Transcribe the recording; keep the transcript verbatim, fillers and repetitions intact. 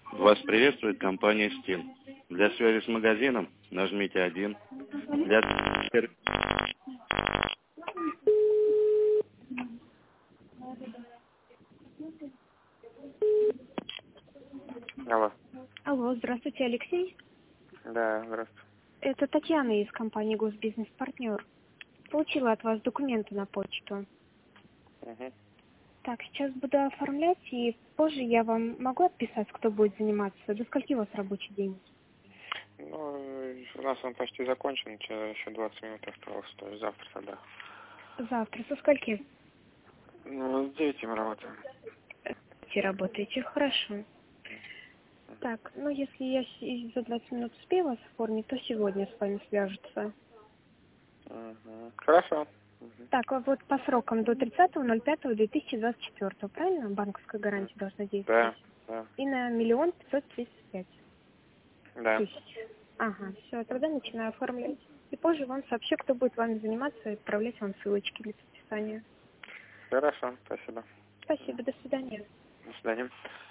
Вас приветствует компания Steam. Для связи с магазином нажмите один. Для... Алло. Алло, здравствуйте, Алексей. Да, здравствуйте. Это Татьяна из компании «Госбизнес-партнер». Получила от вас документы на почту. Угу. Так, сейчас буду оформлять, и позже я вам могу отписать, кто будет заниматься. До скольки у вас рабочий день? Ну, у нас он почти закончен, еще двадцать минут осталось, то есть завтра тогда. Завтра. Со скольки? Ну, с девяти мы работаем. Вы работаете? Хорошо. Так, ну если я с- за двадцать минут успею вас оформить, то сегодня с вами свяжутся. Угу. Хорошо. Угу. Так, а вот по срокам до тридцатого ноль пятого две тысячи двадцать четвёртого, правильно? Банковская гарантия должна действовать. Да, да, И на миллион пятьсот тридцать пять да. тысяч. Ага, все, тогда начинаю оформлять. И позже вам сообщу, кто будет вами заниматься, и отправлять вам ссылочки для подписания. Хорошо, спасибо. Спасибо, до свидания. До свидания.